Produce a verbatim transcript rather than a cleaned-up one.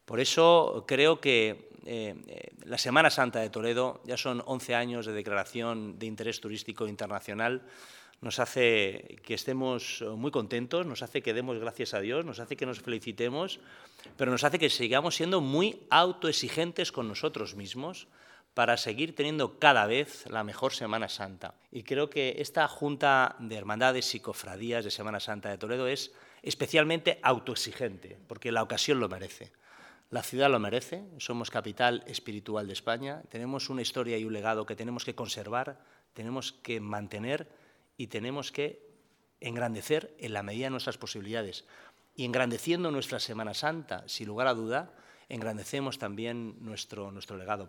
Por eso creo que eh, eh, la Semana Santa de Toledo, ya son once años de declaración de interés turístico internacional, nos hace que estemos muy contentos, nos hace que demos gracias a Dios, nos hace que nos felicitemos, pero nos hace que sigamos siendo muy autoexigentes con nosotros mismos para seguir teniendo cada vez la mejor Semana Santa. Y creo que esta Junta de Hermandades y Cofradías de Semana Santa de Toledo es especialmente autoexigente, porque la ocasión lo merece. La ciudad lo merece, somos capital espiritual de España, tenemos una historia y un legado que tenemos que conservar, tenemos que mantener y tenemos que engrandecer en la medida de nuestras posibilidades. Y engrandeciendo nuestra Semana Santa, sin lugar a duda, engrandecemos también nuestro, nuestro legado.